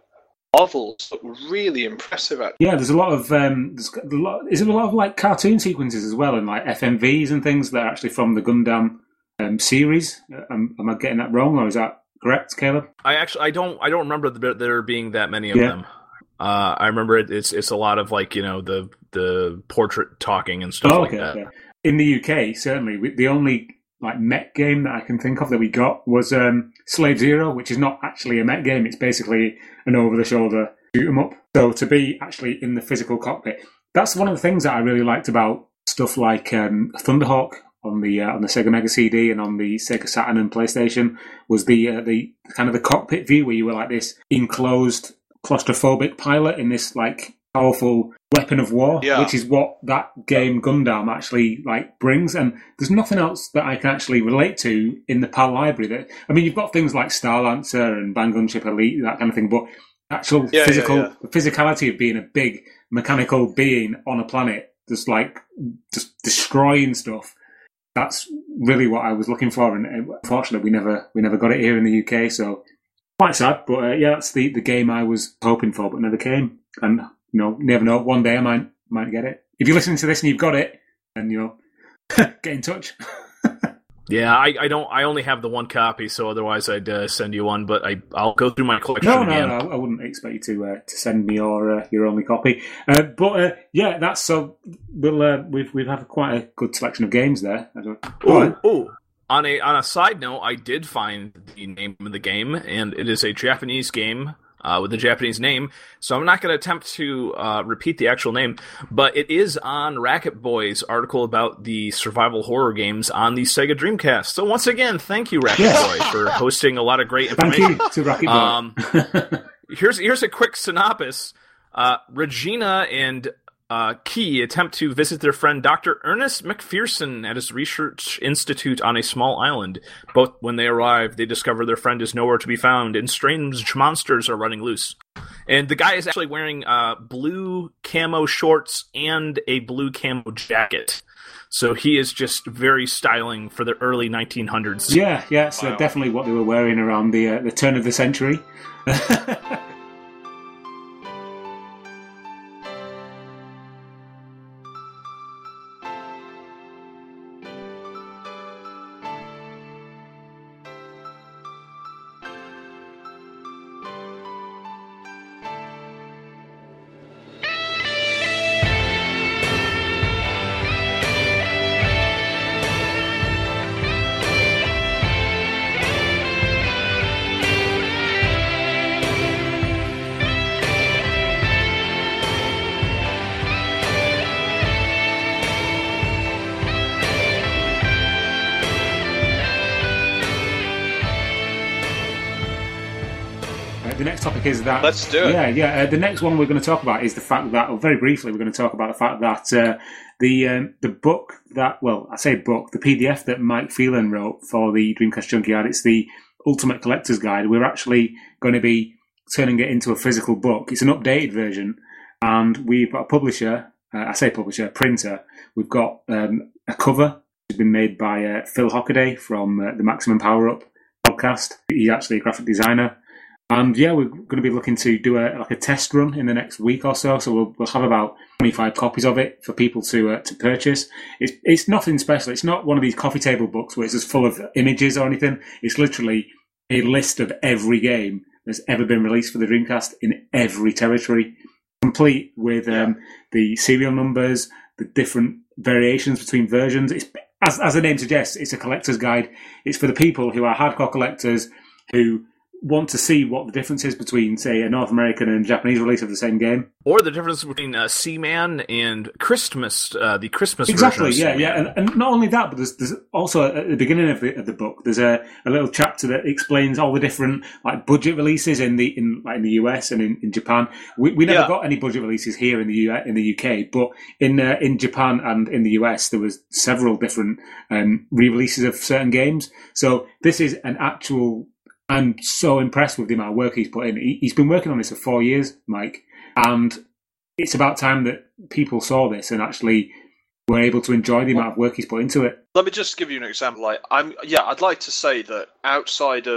models look really impressive. Actually. Yeah, there's a lot of um, there's a lot. Is there a lot of like cartoon sequences as well, and like F M Vs and things that are actually from the Gundam um, series? Am, am I getting that wrong, or is that correct, Caleb? I actually I don't I don't remember the, there being that many of Yeah. them. Uh, I remember it, it's it's a lot of like you know the the portrait talking and stuff Oh, like okay, that. okay. In the U K, certainly, we, the only like mech game that I can think of that we got was um, Slave Zero, which is not actually a mech game. It's basically an over-the-shoulder shoot 'em up. So to be actually in the physical cockpit, that's one of the things that I really liked about stuff like um, Thunderhawk on the uh, on the Sega Mega C D and on the Sega Saturn and PlayStation, was the uh, the kind of the cockpit view where you were like this enclosed claustrophobic pilot in this like powerful weapon of war, Yeah. which is what that game Gundam actually like brings. And there's nothing else that I can actually relate to in the PAL library. That I mean, you've got things like Star Lancer and Bang Gunship Elite, that kind of thing, but actual Yeah, physical yeah, yeah. the physicality of being a big mechanical being on a planet, just like just destroying stuff. That's really what I was looking for, and uh, unfortunately, we never we never got it here in the U K. So quite sad, but uh, yeah, that's the, the game I was hoping for, but never came. And you know, never know. One day I might might get it. If you're listening to this and you've got it, then you know, get in touch. Yeah, I, I don't. I only have the one copy, so otherwise I'd uh, send you one. But I I'll go through my collection No, no, again. no, I wouldn't expect you to uh, to send me your uh, your only copy. Uh, but uh, yeah, that's so. We'll uh, we've we've had quite a good selection of games there. I don't, go on. Oh, oh. On a on a side note, I did find the name of the game, and it is a Japanese game uh, with a Japanese name. So I'm not going to attempt to uh, repeat the actual name, but it is on Racket Boy's article about the survival horror games on the Sega Dreamcast. So once again, thank you, Racket Yes. Boy, for hosting a lot of great Thank information. you to Rocky Boy. Um, here's here's a quick synopsis. Uh, Regina and uh, Key attempt to visit their friend Doctor Ernest McPherson at his research institute on a small island. Both when they arrive, they discover their friend is nowhere to be found, and strange monsters are running loose. And the guy is actually wearing uh, blue camo shorts and a blue camo jacket. So he is just very styling for the early nineteen hundreds. Yeah, yeah, so Wow. definitely what they were wearing around the uh, the turn of the century. Uh, the next topic is that. Let's do it. Yeah, yeah. Uh, the next one we're going to talk about is the fact that, or very briefly, we're going to talk about the fact that uh, the um, the book that, well, I say book, the P D F that Mike Phelan wrote for the Dreamcast Junkyard, it's the Ultimate Collector's Guide. We're actually going to be turning it into a physical book. It's an updated version, and we've got a publisher. Uh, I say publisher, printer. We've got um, a cover. It's been made by uh, Phil Hockaday from uh, the Maximum Power Up podcast. He's actually a graphic designer. And yeah, we're going to be looking to do a like a test run in the next week or so. So we'll, we'll have about twenty-five copies of it for people to uh, to purchase. It's it's nothing special. It's not one of these coffee table books where it's just full of images or anything. It's literally a list of every game that's ever been released for the Dreamcast in every territory, complete with um, the serial numbers, the different variations between versions. It's as as the name suggests, it's a collector's guide. It's for the people who are hardcore collectors who want to see what the difference is between, say, a North American and Japanese release of the same game. Or the difference between uh, Seaman and Christmas, uh, the Christmas Exactly, version. yeah, of yeah. And, and not only that, but there's, there's also at the beginning of the, of the book, there's a, a little chapter that explains all the different like budget releases in the in like in the U S and in, in Japan. We, we never Yeah. got any budget releases here in the U, in the U K, but in uh, in Japan and in the U S there was several different um, re-releases of certain games. So this is an actual. I'm so impressed with the amount of work he's put in. He, he's been working on this for four years, Mike, and it's about time that people saw this and actually were able to enjoy the amount of work he's put into it. Let me just give you an example. Like, I'm, yeah, I'd like to say that outside of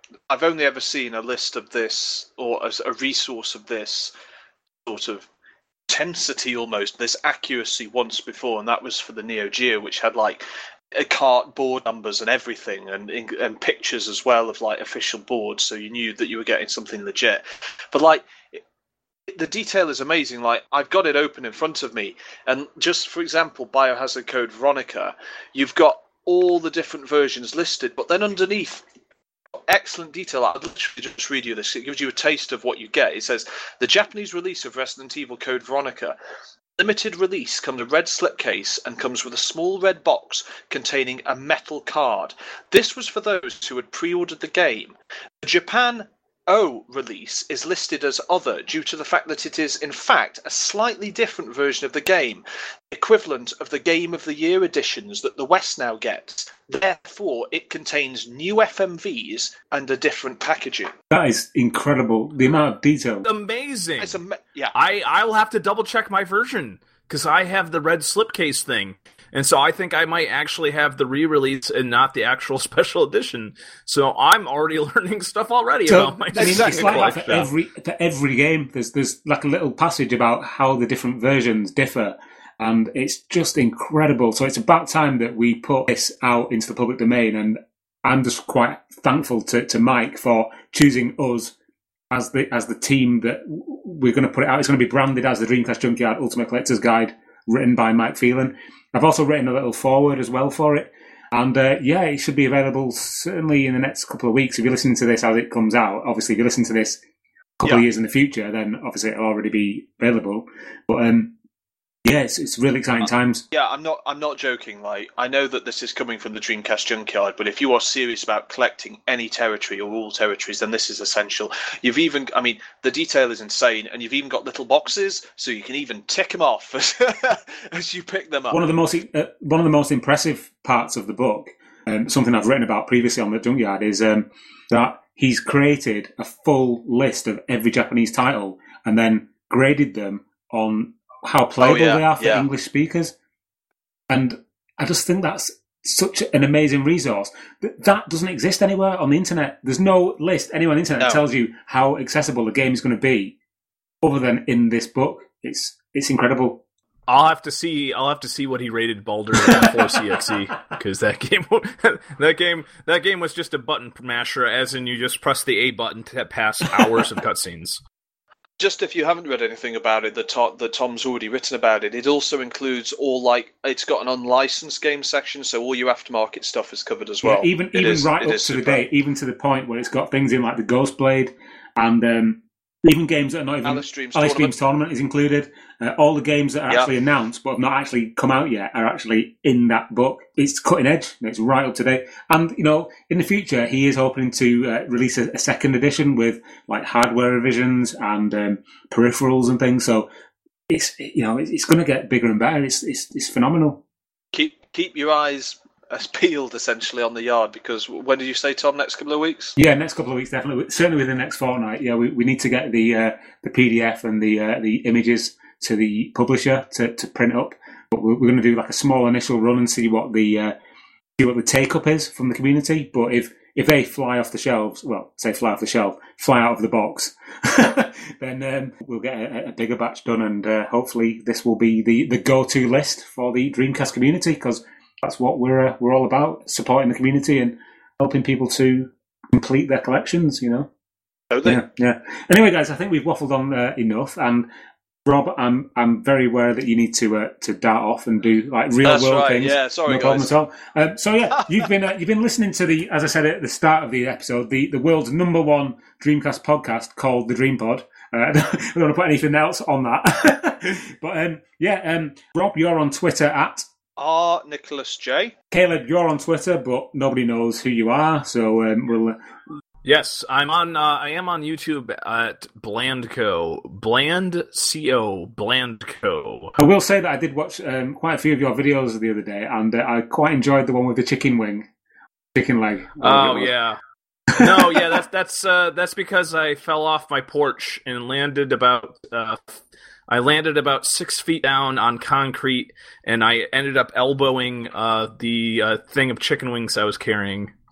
I've only ever seen a list of this or as a resource of this sort of intensity almost, this accuracy once before, and that was for the Neo Geo, which had like a cart board numbers and everything, and and pictures as well of like official boards, so you knew that you were getting something legit. But like it, the detail is amazing. Like I've got it open in front of me, and just for example, Biohazard Code Veronica, you've got all the different versions listed, but then underneath, excellent detail. I'll literally just read you this. It gives you a taste of what you get. It says, the Japanese release of Resident Evil Code Veronica, limited release, comes in a red slipcase and comes with a small red box containing a metal card. This was for those who had pre-ordered the game. The Japan O release is listed as other due to the fact that it is, in fact, a slightly different version of the game, equivalent of the Game of the Year editions that the West now gets. Therefore, it contains new F M Vs and a different packaging. That is incredible. The amount of detail. Amazing. It's am- yeah. I, I will have to double check my version because I have the red slipcase thing. And so I think I might actually have the re-release and not the actual special edition. So I'm already learning stuff already so, about my I mean, it's like that for collection. every, for every game. There's, there's like a little passage about how the different versions differ. And it's just incredible. So it's about time that we put this out into the public domain. And I'm just quite thankful to, to Mike for choosing us as the as the team that we're going to put it out. It's going to be branded as the Dreamcast Junkyard Ultimate Collector's Guide, written by Mike Phelan. I've also written a little foreword as well for it. And uh, yeah, it should be available certainly in the next couple of weeks. If you're listening to this as it comes out, obviously if you listen to this a couple yeah. of years in the future, then obviously it'll already be available. But um, yeah, it's, it's really exciting times. Yeah, I'm not. I'm not joking. Like, I know that this is coming from the Dreamcast Junkyard, but if you are serious about collecting any territory or all territories, then this is essential. You've even, I mean, the detail is insane, and you've even got little boxes, so you can even tick them off as, as you pick them up. One of the most uh, one of the most impressive parts of the book, um, something I've written about previously on the Junkyard, is um, that he's created a full list of every Japanese title and then graded them on how playable oh, yeah, they are for yeah. English speakers. And I just think that's such an amazing resource. That doesn't exist anywhere on the internet. There's no list anywhere on the internet no. that tells you how accessible a game is going to be other than in this book. It's it's incredible. I'll have to see. I'll have to see what he rated Baldur four C X E because that game, that game, that game was just a button masher, as in you just press the A button to pass hours of cutscenes. Just if you haven't read anything about it, that Tom, that Tom's already written about it, it also includes all, like, it's got an unlicensed game section, so all your aftermarket stuff is covered as well. Yeah, even it even is, right up to super. the date, even to the point where it's got things in like the Ghost Blade and um, even games that are not even... Alice Dreams Alice Tournament. Dreams Tournament is included. Uh, all the games that are Yeah. actually announced but have not actually come out yet are actually in that book. It's cutting edge. It's right up to date. And, you know, in the future, he is hoping to uh, release a, a second edition with, like, hardware revisions and um, peripherals and things. So it's, you know, it's, it's going to get bigger and better. It's, it's, it's phenomenal. Keep keep your eyes as peeled, essentially, on the yard, because when did you say, Tom, next couple of weeks? Yeah, next couple of weeks, definitely. Certainly within the next fortnight. Yeah, we, we need to get the uh, the P D F and the uh, the images to the publisher to, to print up. But we're, we're going to do like a small initial run and see what the uh, see what the take up is from the community. But if if they fly off the shelves, well, say fly off the shelf, fly out of the box, then um, we'll get a, a bigger batch done, and uh, hopefully this will be the, the go to list for the Dreamcast community, because that's what we're uh, we're all about: supporting the community and helping people to complete their collections. You know. Totally. Yeah, yeah. Anyway, guys, I think we've waffled on uh, enough. And Rob, I'm I'm very aware that you need to uh, to dart off and do like real That's world right. things. Yeah, sorry, no problem guys. at all. Um, so yeah, you've been uh, you've been listening to the, as I said at the start of the episode, the, the world's number one Dreamcast podcast called the Dream Pod. Uh, I don't want to put anything else on that. But um, yeah, um, Rob, you're on Twitter at R. Nicholas J. Caleb. You're on Twitter, but nobody knows who you are. So um, we'll. Uh, Yes, I'm on. Uh, I am on YouTube at Blandco, Bland Co, Blandco. I will say that I did watch um, quite a few of your videos the other day, and uh, I quite enjoyed the one with the chicken wing, chicken leg. Oh yeah, no, yeah, that's that's uh, that's because I fell off my porch and landed about. Uh, I landed about six feet down on concrete, and I ended up elbowing uh, the uh, thing of chicken wings I was carrying.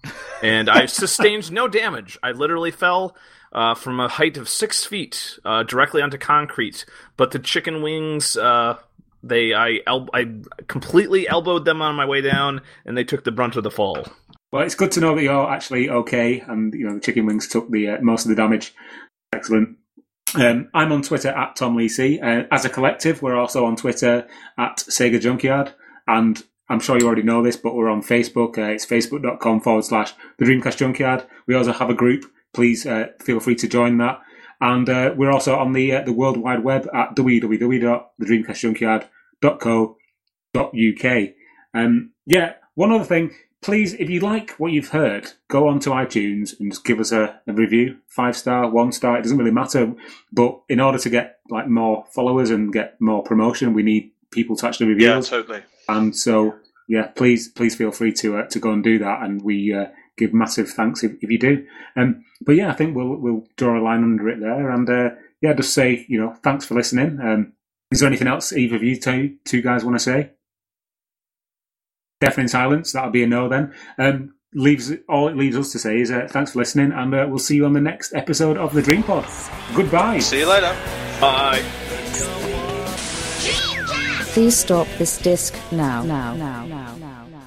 and I sustained no damage. I literally fell uh, from a height of six feet uh, directly onto concrete. But the chicken wings, uh, they I el- I completely elbowed them on my way down, and they took the brunt of the fall. Well, it's good to know that you're actually okay, and you know the chicken wings took the uh, most of the damage. Excellent. Um, I'm on Twitter at Tom Lacey. Uh, as a collective, we're also on Twitter at Sega Junkyard, and I'm sure you already know this, but we're on Facebook. Uh, it's facebook.com forward slash the Dreamcast Junkyard. We also have a group. Please uh, feel free to join that. And uh, we're also on the uh, the World Wide Web at w w w dot the dreamcast junkyard dot co dot u k. Um, yeah, one other thing. Please, if you like what you've heard, go on to iTunes and just give us a, a review. Five star, one star, it doesn't really matter. But in order to get like more followers and get more promotion, we need people to actually review Yeah, us. totally. And so, yeah, please please feel free to uh, to go and do that. And we uh, give massive thanks if, if you do. Um, but yeah, I think we'll we'll draw a line under it there. And uh, yeah, just say, you know, thanks for listening. Um, is there anything else either of you two, two guys want to say? Deafening silence. That'll be a no then. Um, leaves all it leaves us to say is uh, thanks for listening, and uh, we'll see you on the next episode of the Dream Pod. Goodbye. See you later. Bye. Please stop this disc now. Now. Now. Now. Now. Now.